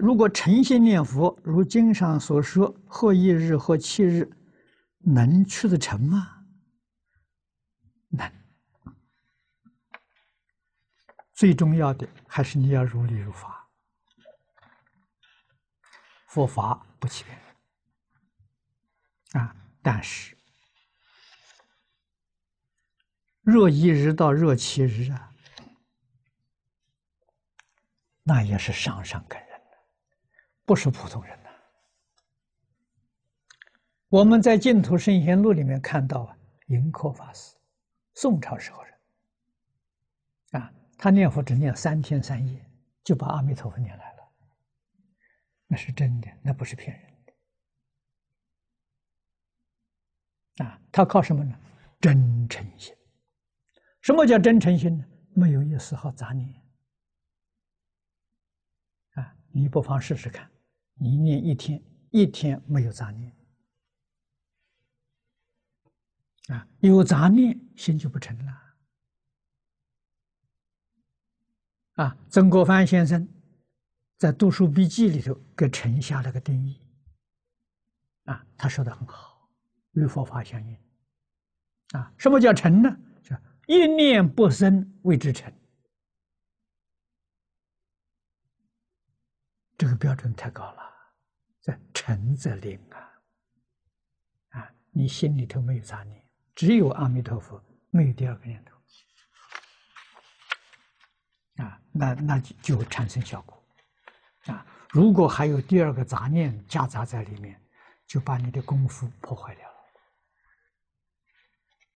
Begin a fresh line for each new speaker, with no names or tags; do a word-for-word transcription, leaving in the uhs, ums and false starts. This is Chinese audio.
如果诚心念佛，如经上所说，或一日或七日，能去得成吗？能。最重要的还是你要如理如法，佛法不欺骗人啊。但是，若一日到若七日啊，那也是上上根人了，不是普通人呐。我们在《净土圣贤录》里面看到啊，盈科法师，宋朝时候人啊，他念佛只念三天三夜，就把阿弥陀佛念来了，那是真的，那不是骗人的啊。他靠什么呢？真诚心。什么叫真诚心呢？没有一丝毫杂念啊！你不妨试试看，你念一天，一天没有杂念啊，有杂念心就不成了啊。曾国藩先生在《读书笔记》里头给诚下了个定义啊，他说的很好，与佛法相应啊。什么叫诚呢？叫一念不生谓之诚。这个标准太高了，这诚则灵啊！啊，你心里头没有杂念，只有阿弥陀佛，没有第二个念头啊，那那就产生效果啊。如果还有第二个杂念夹杂在里面，就把你的功夫破坏了。